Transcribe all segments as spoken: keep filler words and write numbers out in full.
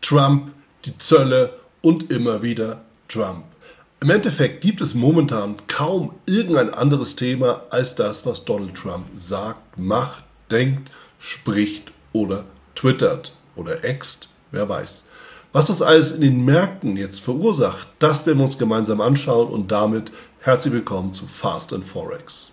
Trump, die Zölle und immer wieder Trump. Im Endeffekt gibt es momentan kaum irgendein anderes Thema als das, was Donald Trump sagt, macht, denkt, spricht oder twittert oder äxt, wer weiß. Was das alles in den Märkten jetzt verursacht, das werden wir uns gemeinsam anschauen und damit herzlich willkommen zu Fast and Forex.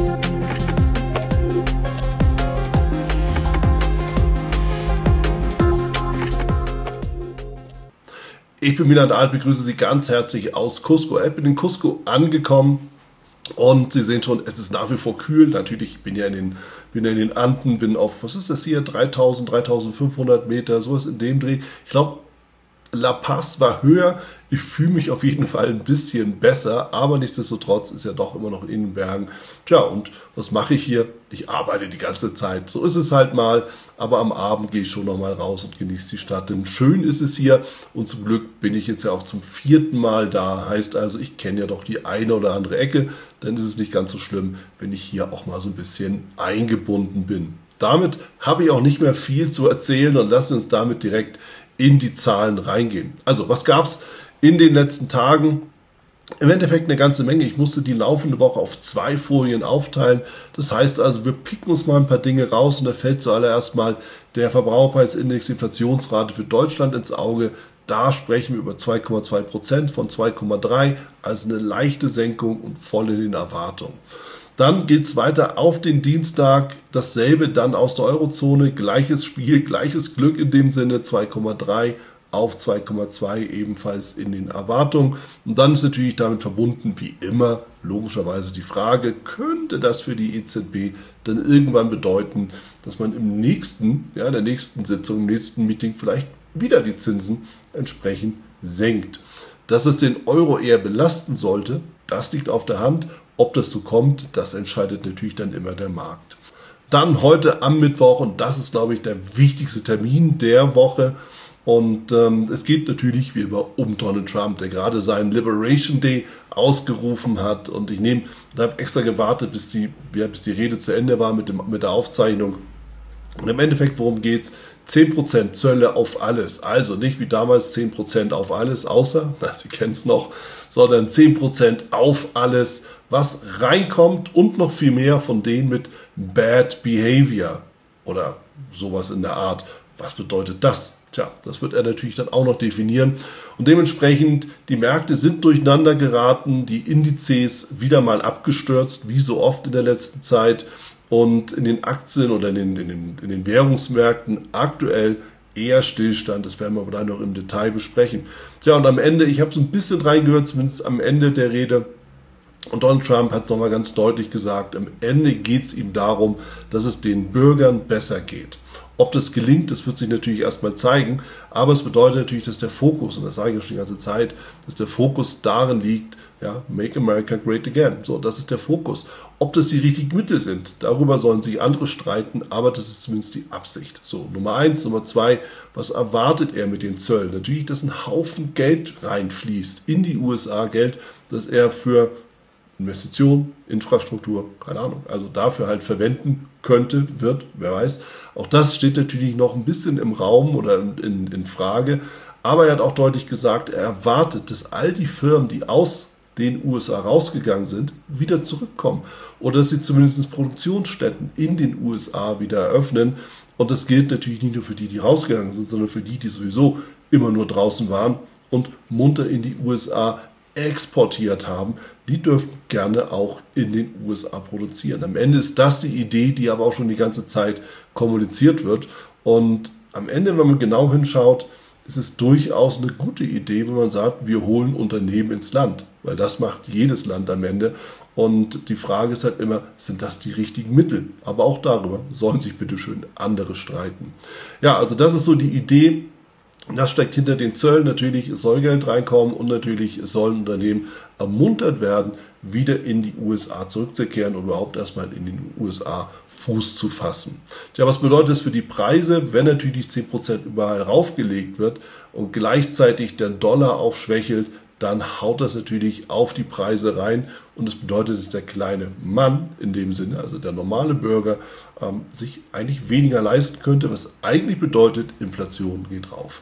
Ich bin Milan Dahl, begrüße Sie ganz herzlich aus Cusco. Ich bin in Cusco angekommen und Sie sehen schon, es ist nach wie vor kühl. Natürlich, ich bin ja in den, bin ja in den Anden, bin auf, was ist das hier, dreitausend, dreitausendfünfhundert Meter, sowas in dem Dreh. Ich glaube, La Paz war höher. Ich fühle mich auf jeden Fall ein bisschen besser, aber nichtsdestotrotz ist ja doch immer noch in den Bergen. Tja, und was mache ich hier? Ich arbeite die ganze Zeit. So ist es halt mal, aber am Abend gehe ich schon noch mal raus und genieße die Stadt. Denn schön ist es hier und zum Glück bin ich jetzt ja auch zum vierten Mal da. Heißt also, ich kenne ja doch die eine oder andere Ecke, dann ist es nicht ganz so schlimm, wenn ich hier auch mal so ein bisschen eingebunden bin. Damit habe ich auch nicht mehr viel zu erzählen und lassen uns damit direkt in die Zahlen reingehen. Also, was gab es in den letzten Tagen? Im Endeffekt eine ganze Menge. Ich musste die laufende Woche auf zwei Folien aufteilen. Das heißt also, wir picken uns mal ein paar Dinge raus und da fällt zuallererst mal der Verbraucherpreisindex, die Inflationsrate für Deutschland ins Auge. Da sprechen wir über zwei Komma zwei Prozent von zwei Komma drei, also eine leichte Senkung und voll in den Erwartungen. Dann geht es weiter auf den Dienstag, dasselbe dann aus der Eurozone, gleiches Spiel, gleiches Glück in dem Sinne, zwei Komma drei auf zwei Komma zwei ebenfalls in den Erwartungen. Und dann ist natürlich damit verbunden, wie immer, logischerweise die Frage, könnte das für die E Z B dann irgendwann bedeuten, dass man im nächsten, ja, der nächsten Sitzung, im nächsten Meeting vielleicht wieder die Zinsen entsprechend senkt. Dass es den Euro eher belasten sollte, das liegt auf der Hand. Ob das so kommt, das entscheidet natürlich dann immer der Markt. Dann heute am Mittwoch, und das ist, glaube ich, der wichtigste Termin der Woche. Und ähm, es geht natürlich wie immer um Donald Trump, der gerade seinen Liberation Day ausgerufen hat. Und ich nehme, da habe extra gewartet, bis die, ja, bis die Rede zu Ende war mit, dem, mit der Aufzeichnung. Und im Endeffekt, worum geht's? zehn Prozent Zölle auf alles. Also nicht wie damals zehn Prozent auf alles, außer, na, Sie kennen es noch, sondern zehn Prozent auf alles, was reinkommt und noch viel mehr von denen mit Bad Behavior oder sowas in der Art. Was bedeutet das? Tja, das wird er natürlich dann auch noch definieren. Und dementsprechend, die Märkte sind durcheinander geraten, die Indizes wieder mal abgestürzt, wie so oft in der letzten Zeit. Und in den Aktien oder in den, in den, in den Währungsmärkten aktuell eher Stillstand. Das werden wir aber dann noch im Detail besprechen. Tja, und am Ende, ich habe so ein bisschen reingehört, zumindest am Ende der Rede, und Donald Trump hat nochmal ganz deutlich gesagt, am Ende geht es ihm darum, dass es den Bürgern besser geht. Ob das gelingt, das wird sich natürlich erstmal zeigen, aber es bedeutet natürlich, dass der Fokus, und das sage ich schon die ganze Zeit, dass der Fokus darin liegt, ja, Make America Great Again. So, das ist der Fokus. Ob das die richtigen Mittel sind, darüber sollen sich andere streiten, aber das ist zumindest die Absicht. So, Nummer eins, Nummer zwei, was erwartet er mit den Zöllen? Natürlich, dass ein Haufen Geld reinfließt in die U S A, Geld, das er für Investition, Infrastruktur, keine Ahnung, also dafür halt verwenden könnte, wird, wer weiß. Auch das steht natürlich noch ein bisschen im Raum oder in, in Frage, aber er hat auch deutlich gesagt, er erwartet, dass all die Firmen, die aus den U S A rausgegangen sind, wieder zurückkommen oder dass sie zumindest Produktionsstätten in den U S A wieder eröffnen. Und das gilt natürlich nicht nur für die, die rausgegangen sind, sondern für die, die sowieso immer nur draußen waren und munter in die U S A exportiert haben, die dürfen gerne auch in den U S A produzieren. Am Ende ist das die Idee, die aber auch schon die ganze Zeit kommuniziert wird. Und am Ende, wenn man genau hinschaut, ist es durchaus eine gute Idee, wenn man sagt, wir holen Unternehmen ins Land, weil das macht jedes Land am Ende. Und die Frage ist halt immer, sind das die richtigen Mittel? Aber auch darüber sollen sich bitteschön andere streiten. Ja, also das ist so die Idee. Das steckt hinter den Zöllen. Natürlich, es soll Geld reinkommen und natürlich, es sollen Unternehmen ermuntert werden, wieder in die U S A zurückzukehren oder überhaupt erstmal in den U S A Fuß zu fassen. Tja, was bedeutet das für die Preise, wenn natürlich zehn Prozent überall raufgelegt wird und gleichzeitig der Dollar auch schwächelt, dann haut das natürlich auf die Preise rein und das bedeutet, dass der kleine Mann in dem Sinne, also der normale Bürger, ähm, sich eigentlich weniger leisten könnte, was eigentlich bedeutet, Inflation geht rauf.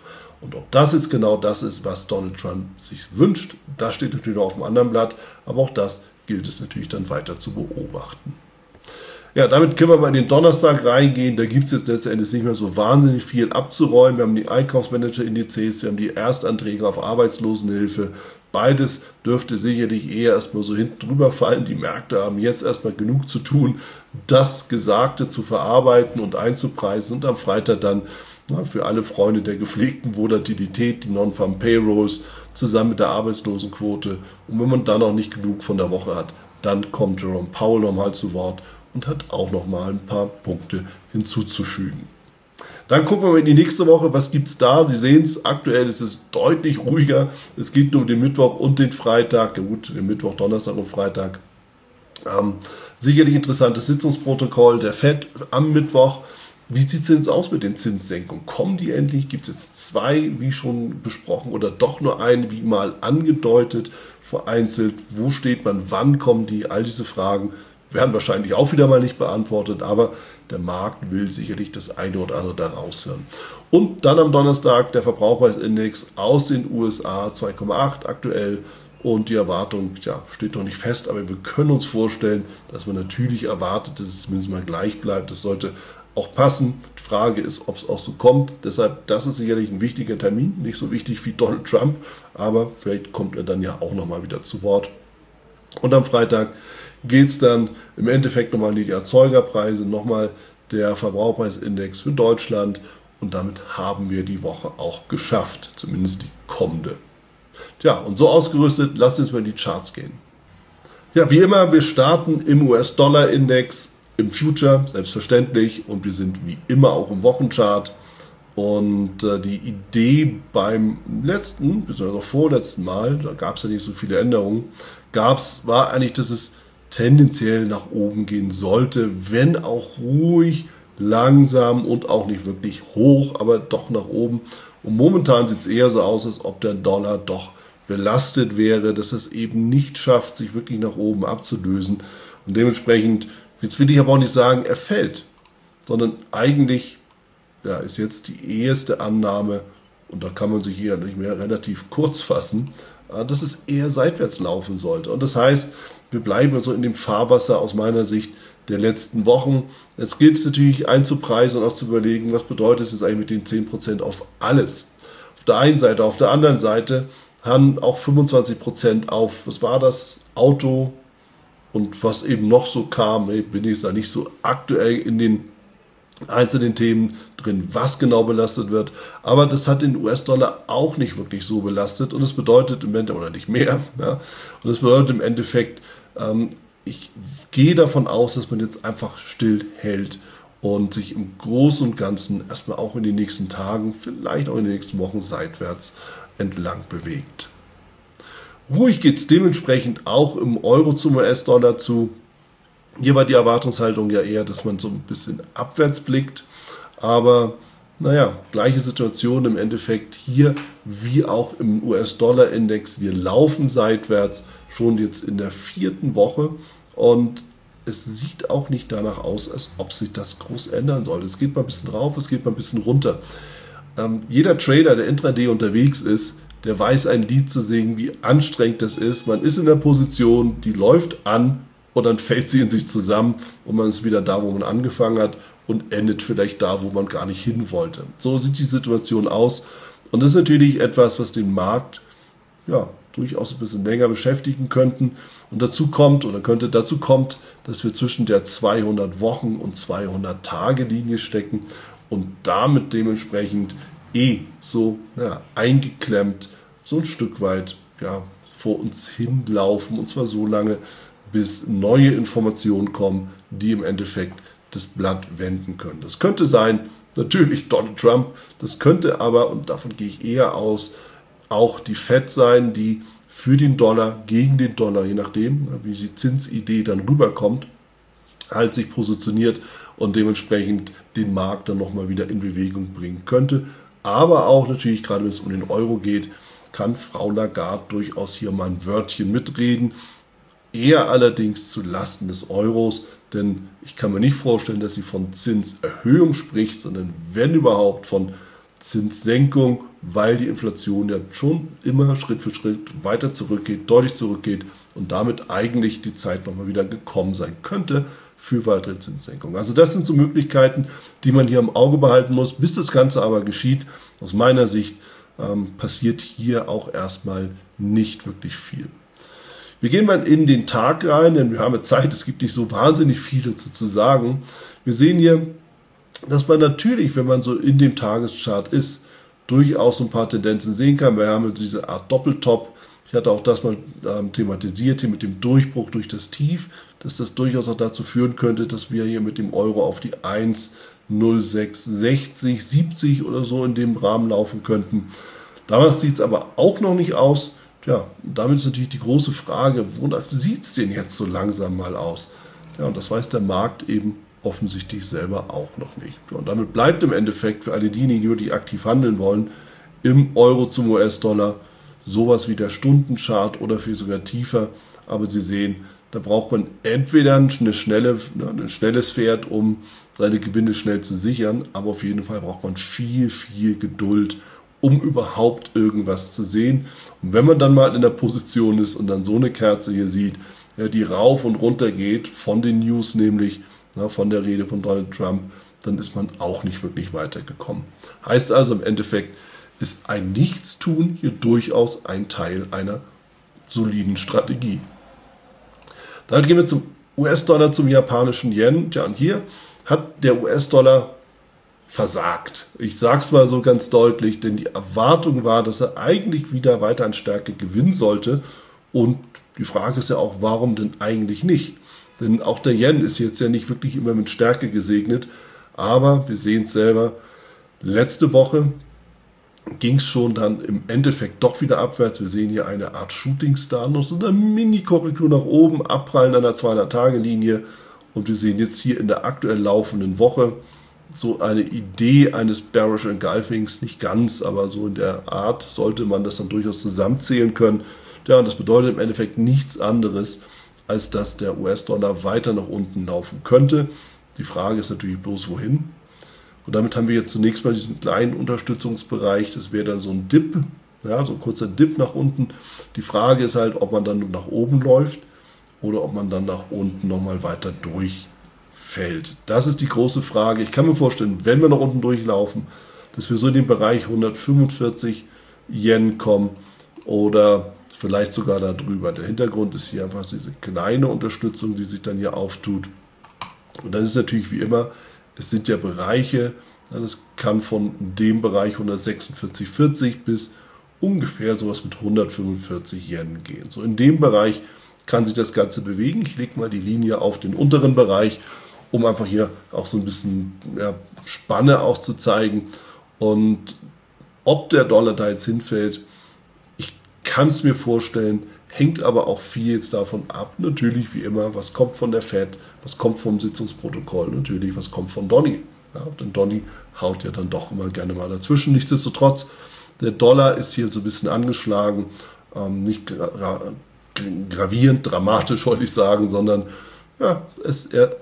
Und ob das jetzt genau das ist, was Donald Trump sich wünscht, das steht natürlich noch auf dem anderen Blatt, aber auch das gilt es natürlich dann weiter zu beobachten. Ja, damit können wir mal in den Donnerstag reingehen. Da gibt es jetzt letztendlich nicht mehr so wahnsinnig viel abzuräumen. Wir haben die Einkaufsmanager-Indizes, wir haben die Erstanträge auf Arbeitslosenhilfe. Beides dürfte sicherlich eher erstmal so hinten drüber fallen. Die Märkte haben jetzt erstmal genug zu tun, das Gesagte zu verarbeiten und einzupreisen und am Freitag dann na, für alle Freunde der gepflegten Volatilität, die Non-Farm Payrolls zusammen mit der Arbeitslosenquote. Und wenn man dann noch nicht genug von der Woche hat, dann kommt Jerome Powell nochmal zu Wort und hat auch nochmal ein paar Punkte hinzuzufügen. Dann gucken wir mal in die nächste Woche, was gibt es da? Sie sehen es, aktuell ist es deutlich ruhiger. Es geht nur um den Mittwoch und den Freitag. Ja gut, den Mittwoch, Donnerstag und Freitag. Ähm, sicherlich interessantes Sitzungsprotokoll der Fed am Mittwoch. Wie sieht es denn jetzt aus mit den Zinssenkungen? Kommen die endlich? Gibt es jetzt zwei, wie schon besprochen, oder doch nur eine, wie mal angedeutet, vereinzelt? Wo steht man? Wann kommen die? All diese Fragen werden wahrscheinlich auch wieder mal nicht beantwortet, aber der Markt will sicherlich das eine oder andere da raushören. Und dann am Donnerstag der Verbraucherpreisindex aus den U S A, zwei Komma acht aktuell. Und die Erwartung, ja, steht noch nicht fest, aber wir können uns vorstellen, dass man natürlich erwartet, dass es zumindest mal gleich bleibt. Das sollte auch passen. Die Frage ist, ob es auch so kommt. Deshalb, das ist sicherlich ein wichtiger Termin, nicht so wichtig wie Donald Trump, aber vielleicht kommt er dann ja auch nochmal wieder zu Wort. Und am Freitag geht es dann im Endeffekt nochmal in die Erzeugerpreise, nochmal der Verbraucherpreisindex für Deutschland und damit haben wir die Woche auch geschafft, zumindest die kommende. Tja, und so ausgerüstet, lasst uns mal in die Charts gehen. Ja, wie immer, wir starten im U S-Dollar-Index, im Future, selbstverständlich, und wir sind wie immer auch im Wochenchart. Und äh, die Idee beim letzten, beziehungsweise auch vorletzten Mal, da gab es ja nicht so viele Änderungen, gab's, war eigentlich, dass es tendenziell nach oben gehen sollte, wenn auch ruhig, langsam und auch nicht wirklich hoch, aber doch nach oben. Und momentan sieht es eher so aus, als ob der Dollar doch belastet wäre, dass es eben nicht schafft, sich wirklich nach oben abzulösen. Und dementsprechend, jetzt will ich aber auch nicht sagen, er fällt, sondern eigentlich ja, ist jetzt die erste Annahme, und da kann man sich hier nicht mehr relativ kurz fassen, dass es eher seitwärts laufen sollte. Und das heißt, wir bleiben also in dem Fahrwasser aus meiner Sicht der letzten Wochen. Jetzt gilt es natürlich einzupreisen und auch zu überlegen, was bedeutet es jetzt eigentlich mit den zehn Prozent auf alles. Auf der einen Seite, auf der anderen Seite haben auch fünfundzwanzig Prozent auf, was war das, Auto und was eben noch so kam, bin ich da nicht so aktuell in den einzelnen Themen drin, was genau belastet wird. Aber das hat den U S-Dollar auch nicht wirklich so belastet und es bedeutet im Endeffekt, oder nicht mehr, ja, und es bedeutet im Endeffekt, ähm, ich gehe davon aus, dass man jetzt einfach still hält und sich im Großen und Ganzen erstmal auch in den nächsten Tagen, vielleicht auch in den nächsten Wochen seitwärts entlang bewegt. Ruhig geht es dementsprechend auch im Euro zum U S-Dollar zu. Hier war die Erwartungshaltung ja eher, dass man so ein bisschen abwärts blickt, aber naja, gleiche Situation im Endeffekt hier wie auch im U S-Dollar-Index. Wir laufen seitwärts schon jetzt in der vierten Woche und es sieht auch nicht danach aus, als ob sich das groß ändern soll. Es geht mal ein bisschen rauf, es geht mal ein bisschen runter. Ähm, jeder Trader, der intraday unterwegs ist, der weiß ein Lied zu singen, wie anstrengend das ist. Man ist in der Position, die läuft an und dann fällt sie in sich zusammen und man ist wieder da, wo man angefangen hat und endet vielleicht da, wo man gar nicht hin wollte. So sieht die Situation aus und das ist natürlich etwas, was den Markt ja durchaus ein bisschen länger beschäftigen könnten. Und dazu kommt oder könnte dazu kommt, dass wir zwischen der zweihundert Wochen und zweihundert Tage Linie stecken und damit dementsprechend eh so ja, eingeklemmt so ein Stück weit ja, vor uns hinlaufen und zwar so lange, bis neue Informationen kommen, die im Endeffekt das Blatt wenden können. Das könnte sein, natürlich Donald Trump, das könnte aber, und davon gehe ich eher aus, auch die Fed sein, die für den Dollar, gegen den Dollar, je nachdem, wie die Zinsidee dann rüberkommt, halt sich positioniert und dementsprechend den Markt dann nochmal wieder in Bewegung bringen könnte. Aber auch natürlich, gerade wenn es um den Euro geht, kann Frau Lagarde durchaus hier mal ein Wörtchen mitreden. Eher allerdings zu Lasten des Euros, denn ich kann mir nicht vorstellen, dass sie von Zinserhöhung spricht, sondern wenn überhaupt von Zinssenkung, weil die Inflation ja schon immer Schritt für Schritt weiter zurückgeht, deutlich zurückgeht und damit eigentlich die Zeit nochmal wieder gekommen sein könnte für weitere Zinssenkungen. Also das sind so Möglichkeiten, die man hier im Auge behalten muss. Bis das Ganze aber geschieht, aus meiner Sicht, ähm, passiert hier auch erstmal nicht wirklich viel. Wir gehen mal in den Tag rein, denn wir haben ja Zeit, es gibt nicht so wahnsinnig viel dazu zu sagen. Wir sehen hier, dass man natürlich, wenn man so in dem Tageschart ist, durchaus ein paar Tendenzen sehen kann. Wir haben diese Art Doppeltop. Ich hatte auch das mal ähm, thematisiert hier mit dem Durchbruch durch das Tief, dass das durchaus auch dazu führen könnte, dass wir hier mit dem Euro auf die eins Komma null sechs sechzig, siebzig oder so in dem Rahmen laufen könnten. Damals sieht es aber auch noch nicht aus. Ja, damit ist natürlich die große Frage, wonach sieht es denn jetzt so langsam mal aus? Ja, und das weiß der Markt eben offensichtlich selber auch noch nicht. Ja, und damit bleibt im Endeffekt für alle diejenigen, die aktiv handeln wollen, im Euro zum U S-Dollar sowas wie der Stundenchart oder viel sogar tiefer. Aber Sie sehen, da braucht man entweder eine schnelle, ein schnelles Pferd, um seine Gewinne schnell zu sichern, aber auf jeden Fall braucht man viel, viel Geduld, um überhaupt irgendwas zu sehen. Und wenn man dann mal in der Position ist und dann so eine Kerze hier sieht, ja, die rauf und runter geht, von den News nämlich, na, von der Rede von Donald Trump, dann ist man auch nicht wirklich weitergekommen. Heißt also im Endeffekt, ist ein Nichtstun hier durchaus ein Teil einer soliden Strategie. Dann gehen wir zum U S-Dollar, zum japanischen Yen. Ja, und hier hat der U S-Dollar versagt. Ich sage es mal so ganz deutlich, denn die Erwartung war, dass er eigentlich wieder weiter an Stärke gewinnen sollte. Und die Frage ist ja auch, warum denn eigentlich nicht? Denn auch der Yen ist jetzt ja nicht wirklich immer mit Stärke gesegnet. Aber wir sehen es selber, letzte Woche ging es schon dann im Endeffekt doch wieder abwärts. Wir sehen hier eine Art Shooting Star, noch so eine Mini-Korrektur nach oben, abprallen an der zweihundert-Tage-Linie. Und wir sehen jetzt hier in der aktuell laufenden Woche so eine Idee eines Bearish Engulfings, nicht ganz, aber so in der Art sollte man das dann durchaus zusammenzählen können. Ja, und das bedeutet im Endeffekt nichts anderes, als dass der U S-Dollar weiter nach unten laufen könnte. Die Frage ist natürlich bloß, wohin. Und damit haben wir jetzt zunächst mal diesen kleinen Unterstützungsbereich. Das wäre dann so ein Dip, ja, so ein kurzer Dip nach unten. Die Frage ist halt, ob man dann nach oben läuft oder ob man dann nach unten nochmal weiter durchfällt. Das ist die große Frage. Ich kann mir vorstellen, wenn wir nach unten durchlaufen, dass wir so in den Bereich hundertfünfundvierzig Yen kommen oder vielleicht sogar darüber. Der Hintergrund ist hier einfach diese kleine Unterstützung, die sich dann hier auftut. Und dann ist natürlich wie immer, es sind ja Bereiche, das kann von dem Bereich hundertsechsundvierzig Komma vierzig bis ungefähr sowas mit hundertfünfundvierzig Yen gehen. So in dem Bereich kann sich das Ganze bewegen. Ich lege mal die Linie auf den unteren Bereich, um einfach hier auch so ein bisschen ja, Spanne auch zu zeigen. Und ob der Dollar da jetzt hinfällt, ich kann es mir vorstellen, hängt aber auch viel jetzt davon ab, natürlich wie immer, was kommt von der Fed, was kommt vom Sitzungsprotokoll, natürlich, was kommt von Donny. Ja, denn Donny haut ja dann doch immer gerne mal dazwischen. Nichtsdestotrotz, der Dollar ist hier so ein bisschen angeschlagen, ähm, nicht gra gravierend, dramatisch wollte ich sagen, sondern ja, es, er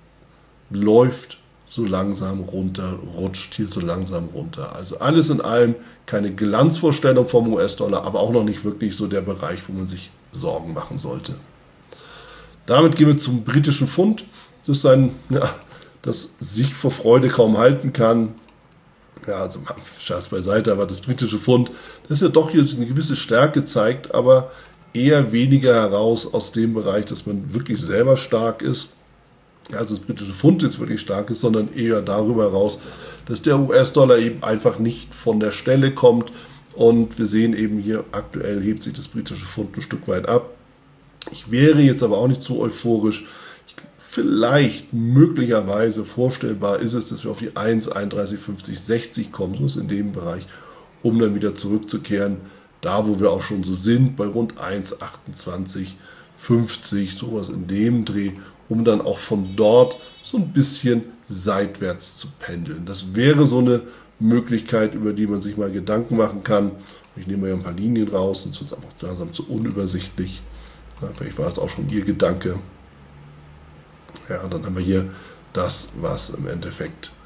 läuft so langsam runter, rutscht hier so langsam runter. Also alles in allem keine Glanzvorstellung vom U S-Dollar, aber auch noch nicht wirklich so der Bereich, wo man sich Sorgen machen sollte. Damit gehen wir zum britischen Pfund. Das ist ein, ja, das sich vor Freude kaum halten kann. Ja, also Scherz beiseite, aber das britische Pfund, das ja doch hier eine gewisse Stärke zeigt, aber eher weniger heraus aus dem Bereich, dass man wirklich selber stark ist. Also das britische Pfund jetzt wirklich stark ist, sondern eher darüber heraus, dass der U S-Dollar eben einfach nicht von der Stelle kommt. Und wir sehen eben hier, aktuell hebt sich das britische Pfund ein Stück weit ab. Ich wäre jetzt aber auch nicht so euphorisch. Ich, vielleicht, möglicherweise vorstellbar ist es, dass wir auf die eins Komma einunddreißig fünfzig sechzig kommen, so ist in dem Bereich, um dann wieder zurückzukehren. Da, wo wir auch schon so sind, bei rund eins Komma achtundzwanzig fünfzig, sowas in dem Dreh, um dann auch von dort so ein bisschen seitwärts zu pendeln. Das wäre so eine Möglichkeit, über die man sich mal Gedanken machen kann. Ich nehme mal ein paar Linien raus, sonst wird es einfach langsam zu unübersichtlich. Ja, vielleicht war es auch schon Ihr Gedanke. Ja, dann haben wir hier das, was im Endeffekt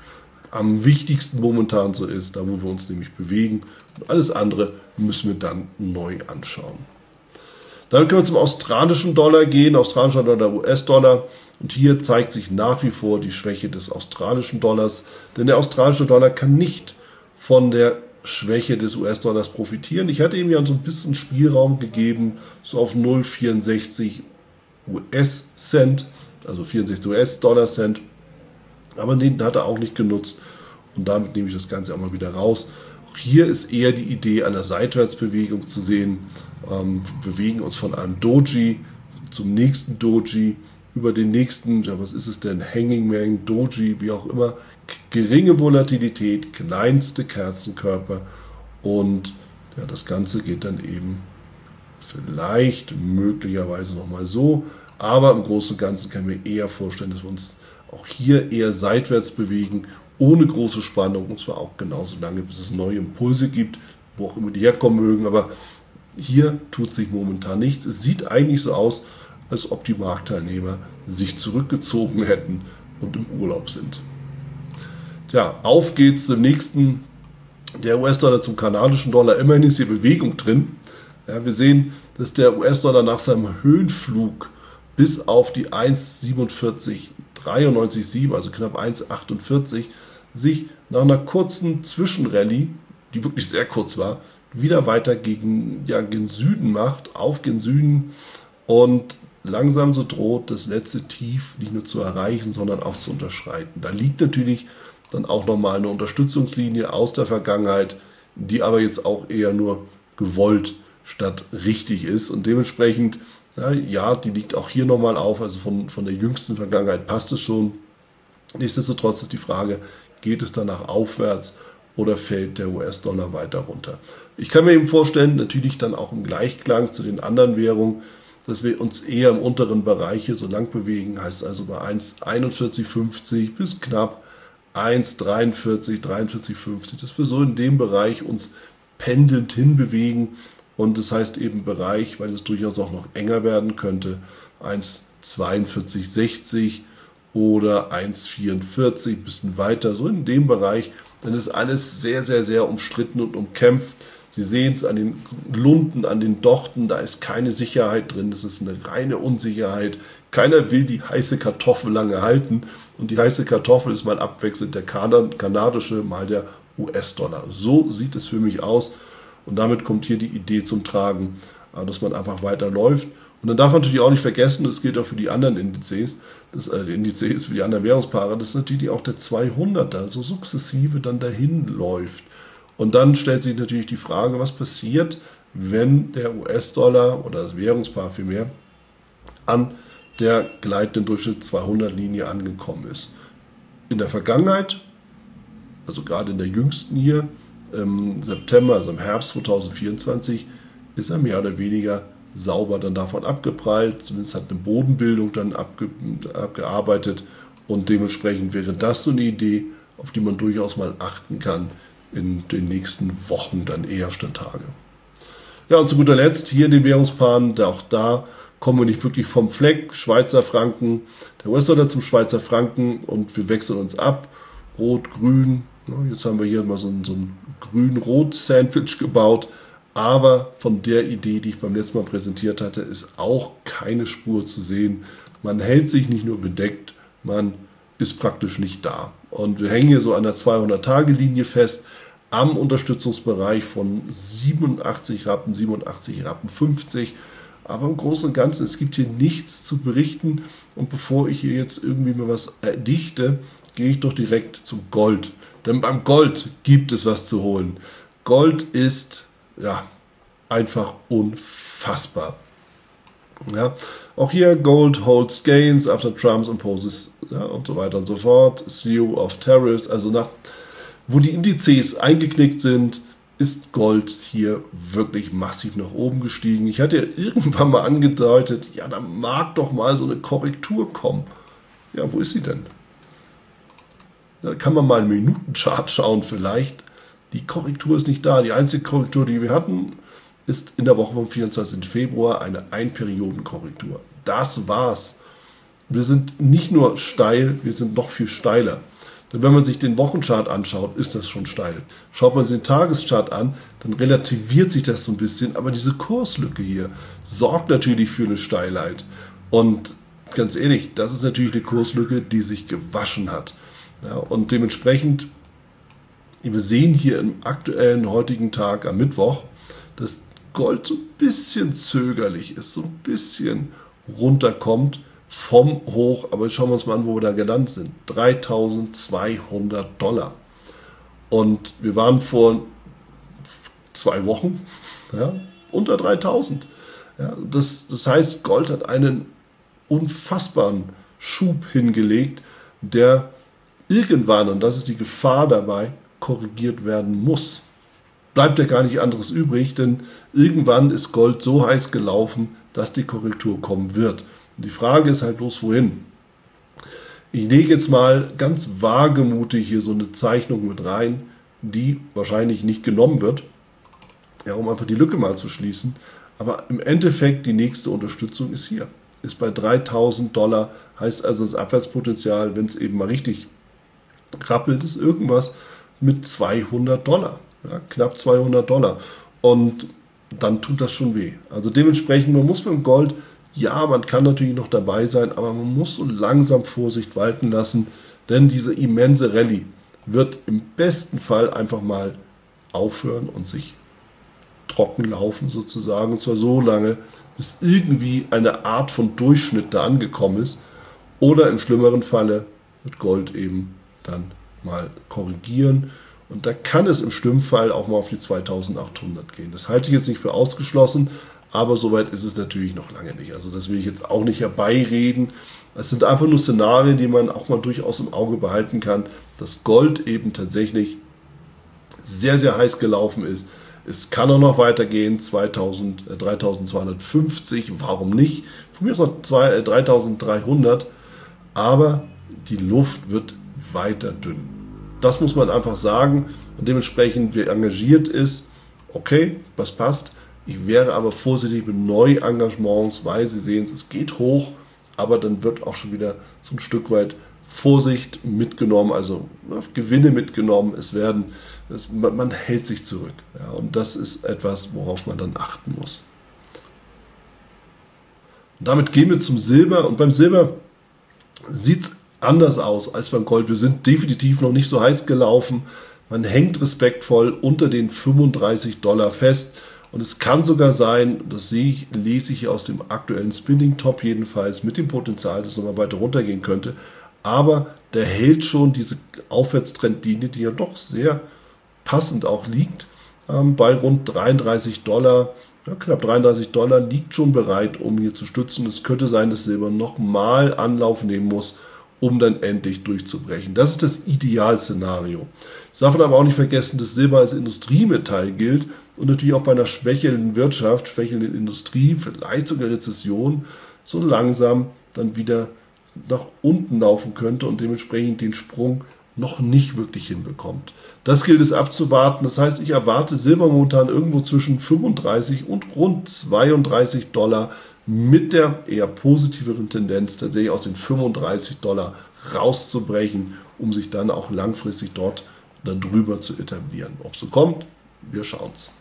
am wichtigsten momentan so ist, da wo wir uns nämlich bewegen. Und alles andere müssen wir dann neu anschauen. Dann können wir zum australischen Dollar gehen, australischer Dollar, U S-Dollar. Und hier zeigt sich nach wie vor die Schwäche des australischen Dollars, denn der australische Dollar kann nicht von der Schwäche des U S-Dollars profitieren. Ich hatte ihm ja so ein bisschen Spielraum gegeben, so auf null Komma vierundsechzig U S-Cent, also vierundsechzig U S-Dollar-Cent. Aber den hat er auch nicht genutzt und damit nehme ich das Ganze auch mal wieder raus. Auch hier ist eher die Idee einer Seitwärtsbewegung zu sehen. Ähm, wir bewegen uns von einem Doji zum nächsten Doji, über den nächsten, ja, was ist es denn, Hanging Man, Doji, wie auch immer, geringe Volatilität, kleinste Kerzenkörper und ja, das Ganze geht dann eben vielleicht möglicherweise nochmal so, aber im Großen und Ganzen kann ich mir eher vorstellen, dass wir uns auch hier eher seitwärts bewegen, ohne große Spannung, und zwar auch genauso lange, bis es neue Impulse gibt, wo auch immer die herkommen mögen, aber hier tut sich momentan nichts. Es sieht eigentlich so aus, als ob die Marktteilnehmer sich zurückgezogen hätten und im Urlaub sind. Tja, auf geht's zum nächsten, der U S-Dollar zum kanadischen Dollar. Immerhin ist hier Bewegung drin. Ja, wir sehen, dass der U S-Dollar nach seinem Höhenflug bis auf die eins Komma siebenundvierzig dreiundneunzig Komma sieben, also knapp eins Komma achtundvierzig, sich nach einer kurzen Zwischenrallye, die wirklich sehr kurz war, wieder weiter gegen, ja, gen Süden macht, auf gen Süden und langsam so droht, das letzte Tief nicht nur zu erreichen, sondern auch zu unterschreiten. Da liegt natürlich dann auch nochmal eine Unterstützungslinie aus der Vergangenheit, die aber jetzt auch eher nur gewollt statt richtig ist und dementsprechend, ja, ja die liegt auch hier nochmal auf, also von, von der jüngsten Vergangenheit passt es schon. Nichtsdestotrotz ist die Frage, geht es danach aufwärts oder fällt der U S-Dollar weiter runter? Ich kann mir eben vorstellen, natürlich dann auch im Gleichklang zu den anderen Währungen, dass wir uns eher im unteren Bereich hier so lang bewegen, heißt also bei eins Komma einundvierzig fünfzig bis knapp eins Komma dreiundvierzig, dreiundvierzig fünfzig, dass wir so in dem Bereich uns pendelnd hinbewegen und das heißt eben Bereich, weil es durchaus auch noch enger werden könnte, eins Komma zweiundvierzig sechzig oder eins Komma vierundvierzig, ein bisschen weiter, so in dem Bereich, dann ist alles sehr, sehr, sehr umstritten und umkämpft. Sie sehen es an den Lunden, an den Dochten, da ist keine Sicherheit drin, das ist eine reine Unsicherheit. Keiner will die heiße Kartoffel lange halten und die heiße Kartoffel ist mal abwechselnd der kanadische, mal der U S-Dollar. So sieht es für mich aus und damit kommt hier die Idee zum Tragen, dass man einfach weiterläuft. Und dann darf man natürlich auch nicht vergessen, das gilt auch für die anderen Indizes, das, äh, die Indizes für die anderen Währungspaare, dass natürlich auch der zweihunderter so sukzessive dann dahin läuft. Und dann stellt sich natürlich die Frage, was passiert, wenn der U S-Dollar oder das Währungspaar vielmehr an der gleitenden Durchschnitt zweihundert-Linie angekommen ist. In der Vergangenheit, also gerade in der jüngsten hier, im September, also im Herbst zweitausendvierundzwanzig, ist er mehr oder weniger sauber dann davon abgeprallt, zumindest hat eine Bodenbildung dann abge, abgearbeitet und dementsprechend wäre das so eine Idee, auf die man durchaus mal achten kann in den nächsten Wochen dann eher statt Tage. Ja, und zu guter Letzt hier in den Währungspaaren, auch da kommen wir nicht wirklich vom Fleck, Schweizer Franken, der U S-Dollar zum Schweizer Franken und wir wechseln uns ab, Rot, Grün, jetzt haben wir hier mal so ein, so ein Grün-Rot-Sandwich gebaut, aber von der Idee, die ich beim letzten Mal präsentiert hatte, ist auch keine Spur zu sehen. Man hält sich nicht nur bedeckt, man ist praktisch nicht da. Und wir hängen hier so an der zweihundert-Tage-Linie fest, am Unterstützungsbereich von siebenundachtzig Rappen, siebenundachtzig Rappen fünfzig. Aber im Großen und Ganzen, es gibt hier nichts zu berichten. Und bevor ich hier jetzt irgendwie mal was erdichte, gehe ich doch direkt zum Gold. Denn beim Gold gibt es was zu holen. Gold ist, ja, einfach unfassbar. Ja, auch hier Gold holds gains after Trumps imposes, ja, und so weiter und so fort. Slew of Tariffs, also nach, wo die Indizes eingeknickt sind, ist Gold hier wirklich massiv nach oben gestiegen. Ich hatte ja irgendwann mal angedeutet, ja, da mag doch mal so eine Korrektur kommen. Ja, wo ist sie denn? Da kann man mal einen Minutenchart schauen vielleicht. Die Korrektur ist nicht da. Die einzige Korrektur, die wir hatten, ist in der Woche vom vierundzwanzigsten Februar eine Einperiodenkorrektur. Das war's. Wir sind nicht nur steil, wir sind noch viel steiler. Denn wenn man sich den Wochenchart anschaut, ist das schon steil. Schaut man sich den Tageschart an, dann relativiert sich das so ein bisschen, aber diese Kurslücke hier sorgt natürlich für eine Steilheit. Und ganz ehrlich, das ist natürlich eine Kurslücke, die sich gewaschen hat. Ja, und dementsprechend, wir sehen hier im aktuellen heutigen Tag am Mittwoch, dass Gold so ein bisschen zögerlich ist, so ein bisschen runterkommt vom Hoch, aber jetzt schauen wir uns mal an, wo wir da gelandet sind. dreitausendzweihundert Dollar. Und wir waren vor zwei Wochen ja, unter dreitausend. Ja, das, das heißt, Gold hat einen unfassbaren Schub hingelegt, der irgendwann, und das ist die Gefahr dabei, korrigiert werden muss. Bleibt ja gar nicht anderes übrig, denn irgendwann ist Gold so heiß gelaufen, dass die Korrektur kommen wird. Und die Frage ist halt bloß, wohin? Ich lege jetzt mal ganz wagemutig hier so eine Zeichnung mit rein, die wahrscheinlich nicht genommen wird, ja, um einfach die Lücke mal zu schließen. Aber im Endeffekt, die nächste Unterstützung ist hier. Ist bei dreitausend Dollar, heißt also das Abwärtspotenzial, wenn es eben mal richtig rappelt, ist irgendwas mit zweihundert Dollar. Ja, knapp zweihundert Dollar. Und dann tut das schon weh. Also dementsprechend, man muss beim Gold, ja, man kann natürlich noch dabei sein, aber man muss so langsam Vorsicht walten lassen, denn diese immense Rallye wird im besten Fall einfach mal aufhören und sich trocken laufen sozusagen, und zwar so lange, bis irgendwie eine Art von Durchschnitt da angekommen ist, oder im schlimmeren Falle wird Gold eben dann mal korrigieren. Und da kann es im Schlimmfall auch mal auf die zweitausendachthundert gehen. Das halte ich jetzt nicht für ausgeschlossen, aber soweit ist es natürlich noch lange nicht. Also das will ich jetzt auch nicht herbeireden. Es sind einfach nur Szenarien, die man auch mal durchaus im Auge behalten kann, dass Gold eben tatsächlich sehr, sehr heiß gelaufen ist. Es kann auch noch weitergehen, zweitausend, äh, dreitausendzweihundertfünfzig, warum nicht? Von mir aus noch zwei, äh, dreitausenddreihundert, aber die Luft wird weiter dünn. Das muss man einfach sagen. Und dementsprechend, wer engagiert ist, okay, das passt. Ich wäre aber vorsichtig mit Neuengagements, weil Sie sehen, es geht hoch, aber dann wird auch schon wieder so ein Stück weit Vorsicht mitgenommen, also Gewinne mitgenommen. Es werden, es, man, man hält sich zurück. Ja, und das ist etwas, worauf man dann achten muss. Und damit gehen wir zum Silber. Und beim Silber sieht es anders aus als beim Gold. Wir sind definitiv noch nicht so heiß gelaufen. Man hängt respektvoll unter den fünfunddreißig Dollar fest. Und es kann sogar sein, das sehe ich, lese ich hier aus dem aktuellen Spinning Top jedenfalls, mit dem Potenzial, dass es nochmal weiter runtergehen könnte. Aber der hält schon diese Aufwärtstrendlinie, die ja doch sehr passend auch liegt, ähm, bei rund dreiunddreißig Dollar. Ja, knapp dreiunddreißig Dollar liegt schon bereit, um hier zu stützen. Es könnte sein, dass Silber nochmal Anlauf nehmen muss, um dann endlich durchzubrechen. Das ist das Idealszenario. Es darf man aber auch nicht vergessen, dass Silber als Industriemetall gilt und natürlich auch bei einer schwächelnden Wirtschaft, schwächelnden Industrie, vielleicht sogar Rezession, so langsam dann wieder nach unten laufen könnte und dementsprechend den Sprung noch nicht wirklich hinbekommt. Das gilt es abzuwarten. Das heißt, ich erwarte Silber momentan irgendwo zwischen fünfunddreißig und rund zweiunddreißig Dollar mit der eher positiveren Tendenz, tatsächlich aus den fünfunddreißig Dollar rauszubrechen, um sich dann auch langfristig dort dann drüber zu etablieren. Ob es so kommt, wir schauen es.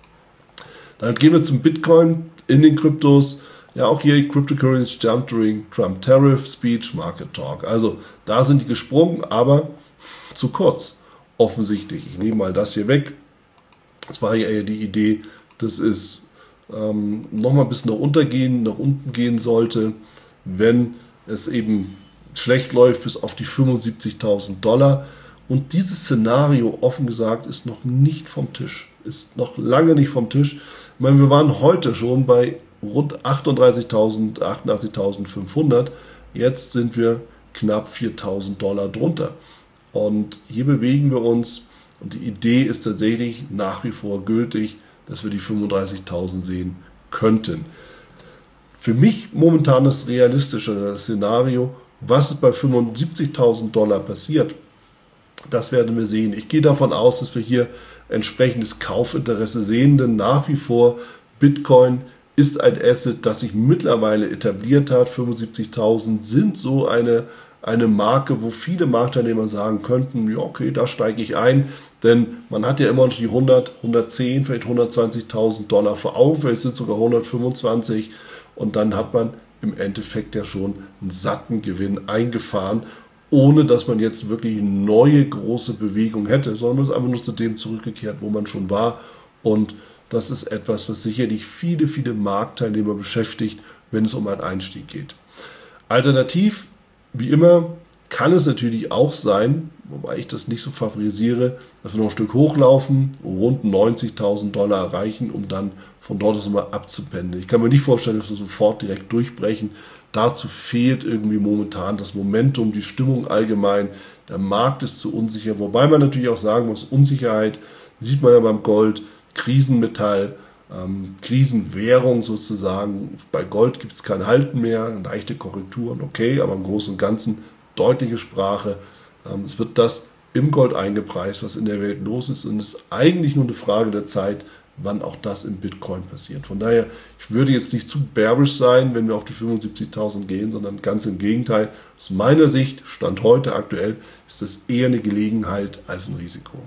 Dann gehen wir zum Bitcoin in den Kryptos. Ja, auch hier Cryptocurrencies jumped during Trump Tariff Speech Market Talk. Also da sind die gesprungen, aber zu kurz, offensichtlich. Ich nehme mal das hier weg. Das war ja eher die Idee, dass es ähm, nochmal bis nach unten gehen, nach unten gehen sollte, wenn es eben schlecht läuft bis auf die fünfundsiebzigtausend Dollar. Und dieses Szenario, offen gesagt, ist noch nicht vom Tisch. Ist noch lange nicht vom Tisch. Ich meine, wir waren heute schon bei rund achtunddreißigtausend, achtundachtzigtausendfünfhundert. Jetzt sind wir knapp viertausend Dollar drunter. Und hier bewegen wir uns. Und die Idee ist tatsächlich nach wie vor gültig, dass wir die fünfunddreißigtausend sehen könnten. Für mich momentan das realistischere Szenario, was bei fünfundsiebzigtausend Dollar passiert, das werden wir sehen. Ich gehe davon aus, dass wir hier entsprechendes Kaufinteresse sehen, denn nach wie vor Bitcoin ist ein Asset, das sich mittlerweile etabliert hat. fünfundsiebzigtausend sind so eine eine Marke, wo viele Marktteilnehmer sagen könnten, ja okay, da steige ich ein, denn man hat ja immer noch die hundert, hundertzehn, vielleicht hundertzwanzigtausend Dollar vor Augen, vielleicht sind es sogar hundertfünfundzwanzig und dann hat man im Endeffekt ja schon einen satten Gewinn eingefahren, ohne dass man jetzt wirklich eine neue große Bewegung hätte, sondern man ist einfach nur zu dem zurückgekehrt, wo man schon war. Und das ist etwas, was sicherlich viele, viele Marktteilnehmer beschäftigt, wenn es um einen Einstieg geht. Alternativ, wie immer, kann es natürlich auch sein, wobei ich das nicht so favorisiere, dass wir noch ein Stück hochlaufen, rund neunzigtausend Dollar erreichen, um dann von dort aus mal abzupendeln. Ich kann mir nicht vorstellen, dass wir sofort direkt durchbrechen. Dazu fehlt irgendwie momentan das Momentum, die Stimmung allgemein. Der Markt ist zu unsicher, wobei man natürlich auch sagen muss, Unsicherheit sieht man ja beim Gold, Krisenmetall, ähm, Krisenwährung sozusagen. Bei Gold gibt es kein Halten mehr, leichte Korrekturen, okay, aber im Großen und Ganzen deutliche Sprache. Ähm, es wird das im Gold eingepreist, was in der Welt los ist, und es ist eigentlich nur eine Frage der Zeit, wann auch das im Bitcoin passiert. Von daher, ich würde jetzt nicht zu bearish sein, wenn wir auf die fünfundsiebzigtausend gehen, sondern ganz im Gegenteil. Aus meiner Sicht, Stand heute aktuell, ist das eher eine Gelegenheit als ein Risiko.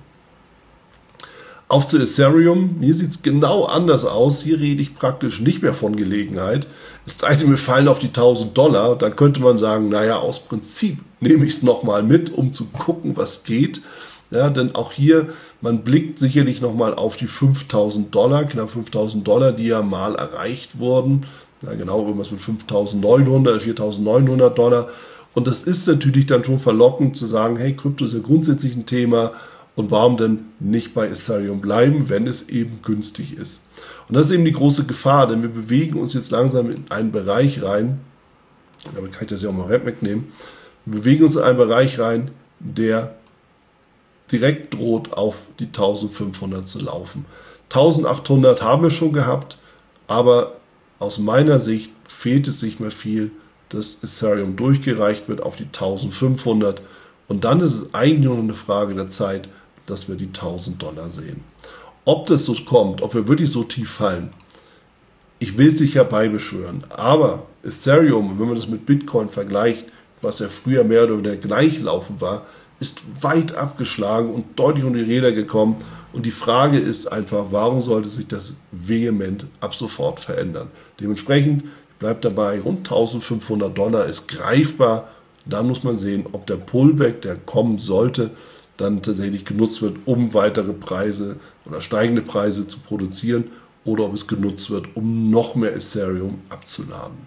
Auf zu Ethereum. Hier sieht es genau anders aus. Hier rede ich praktisch nicht mehr von Gelegenheit. Es zeigt mir fallen auf die tausend Dollar. Dann könnte man sagen, naja, aus Prinzip nehme ich es nochmal mit, um zu gucken, was geht. Ja, denn auch hier, man blickt sicherlich nochmal auf die fünftausend Dollar, knapp fünftausend Dollar, die ja mal erreicht wurden. Ja, genau, irgendwas mit fünftausendneunhundert, viertausendneunhundert Dollar. Und das ist natürlich dann schon verlockend zu sagen, hey, Krypto ist ja grundsätzlich ein Thema. Und warum denn nicht bei Ethereum bleiben, wenn es eben günstig ist? Und das ist eben die große Gefahr, denn wir bewegen uns jetzt langsam in einen Bereich rein, damit kann ich das ja auch mal wegnehmen, wir bewegen uns in einen Bereich rein, der direkt droht, auf die eintausendfünfhundert zu laufen. eintausendachthundert haben wir schon gehabt, aber aus meiner Sicht fehlt es nicht mehr viel, dass Ethereum durchgereicht wird auf die eintausendfünfhundert. Und dann ist es eigentlich nur eine Frage der Zeit, dass wir die tausend Dollar sehen. Ob das so kommt, ob wir wirklich so tief fallen, ich will es nicht herbeibeschwören. Aber Ethereum, wenn man das mit Bitcoin vergleicht, was ja früher mehr oder weniger gleichlaufend war, ist weit abgeschlagen und deutlich unter die Räder gekommen. Und die Frage ist einfach, warum sollte sich das vehement ab sofort verändern? Dementsprechend bleibt dabei, rund eintausendfünfhundert Dollar ist greifbar. Da muss man sehen, ob der Pullback, der kommen sollte, dann tatsächlich genutzt wird, um weitere Preise oder steigende Preise zu produzieren, oder ob es genutzt wird, um noch mehr Ethereum abzuladen.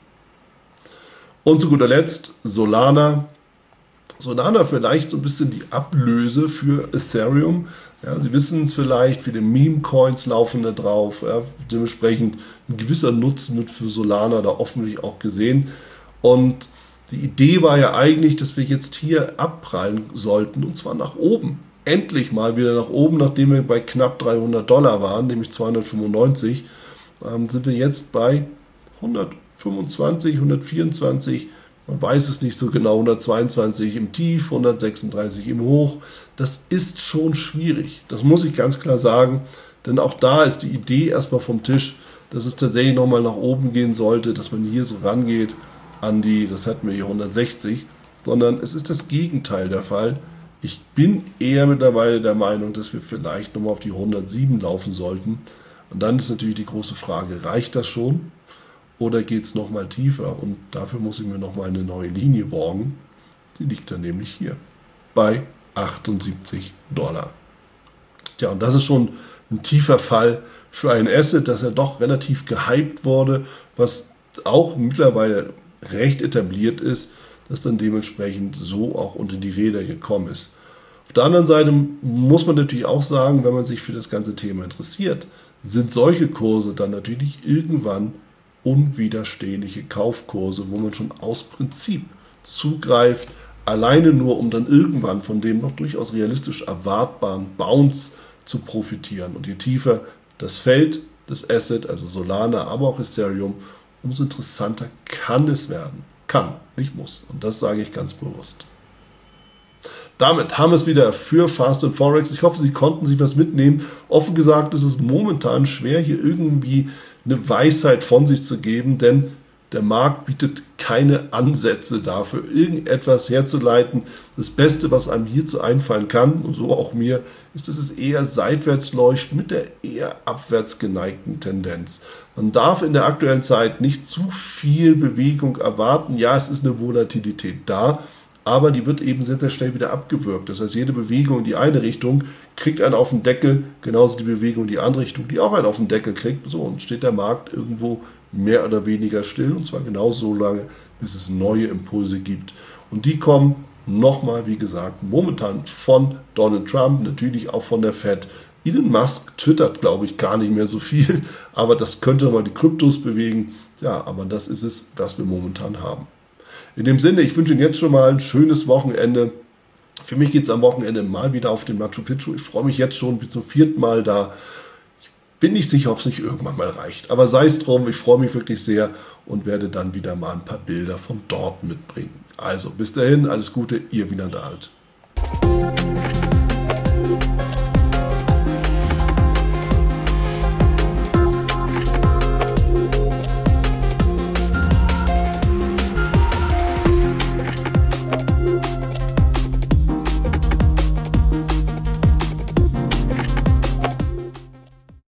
Und zu guter Letzt Solana. Solana vielleicht so ein bisschen die Ablöse für Ethereum. Ja, Sie wissen es vielleicht, viele Meme-Coins laufen da drauf. Ja, dementsprechend ein gewisser Nutzen wird für Solana da offensichtlich auch gesehen. Und die Idee war ja eigentlich, dass wir jetzt hier abprallen sollten, und zwar nach oben. Endlich mal wieder nach oben, nachdem wir bei knapp dreihundert Dollar waren, nämlich zweihundertfünfundneunzig, ähm, sind wir jetzt bei hundertfünfundzwanzig, hundertvierundzwanzig, man weiß es nicht so genau, hundertzweiundzwanzig im Tief, hundertsechsunddreißig im Hoch. Das ist schon schwierig, das muss ich ganz klar sagen, denn auch da ist die Idee erstmal vom Tisch, dass es tatsächlich nochmal nach oben gehen sollte, dass man hier so rangeht an die, das hatten wir hier hundertsechzig, sondern es ist das Gegenteil der Fall. Ich bin eher mittlerweile der Meinung, dass wir vielleicht nochmal auf die hundertsieben laufen sollten. Und dann ist natürlich die große Frage, reicht das schon oder geht es nochmal tiefer? Und dafür muss ich mir nochmal eine neue Linie borgen. Die liegt dann nämlich hier bei achtundsiebzig Dollar. Ja, und das ist schon ein tiefer Fall für ein Asset, das ja doch relativ gehypt wurde, was auch mittlerweile recht etabliert ist, das dann dementsprechend so auch unter die Räder gekommen ist. Auf der anderen Seite muss man natürlich auch sagen, wenn man sich für das ganze Thema interessiert, sind solche Kurse dann natürlich irgendwann unwiderstehliche Kaufkurse, wo man schon aus Prinzip zugreift, alleine nur, um dann irgendwann von dem noch durchaus realistisch erwartbaren Bounce zu profitieren. Und je tiefer das fällt, das Asset, also Solana, aber auch Ethereum, umso interessanter kann es werden. Kann, nicht muss. Und das sage ich ganz bewusst. Damit haben wir es wieder für Fast and Forex. Ich hoffe, Sie konnten sich was mitnehmen. Offen gesagt ist es momentan schwer, hier irgendwie eine Weisheit von sich zu geben, denn Der Markt bietet keine Ansätze dafür, irgendetwas herzuleiten. Das Beste, was einem hierzu einfallen kann, und so auch mir, ist, dass es eher seitwärts läuft mit der eher abwärts geneigten Tendenz. Man darf in der aktuellen Zeit nicht zu viel Bewegung erwarten. Ja, es ist eine Volatilität da, aber die wird eben sehr, sehr schnell wieder abgewürgt. Das heißt, jede Bewegung in die eine Richtung kriegt einen auf den Deckel, genauso die Bewegung in die andere Richtung, die auch einen auf den Deckel kriegt. So, und steht der Markt irgendwo mehr oder weniger still, und zwar genau so lange, bis es neue Impulse gibt. Und die kommen nochmal, wie gesagt, momentan von Donald Trump, natürlich auch von der Fed. Elon Musk twittert, glaube ich, gar nicht mehr so viel, aber das könnte nochmal die Kryptos bewegen. Ja, aber das ist es, was wir momentan haben. In dem Sinne, ich wünsche Ihnen jetzt schon mal ein schönes Wochenende. Für mich geht es am Wochenende mal wieder auf den Machu Picchu. Ich freue mich jetzt schon, bin zum vierten Mal da. Bin nicht sicher, ob es nicht irgendwann mal reicht. Aber sei es drum, ich freue mich wirklich sehr und werde dann wieder mal ein paar Bilder von dort mitbringen. Also bis dahin, alles Gute, Ihr Wieland Alt.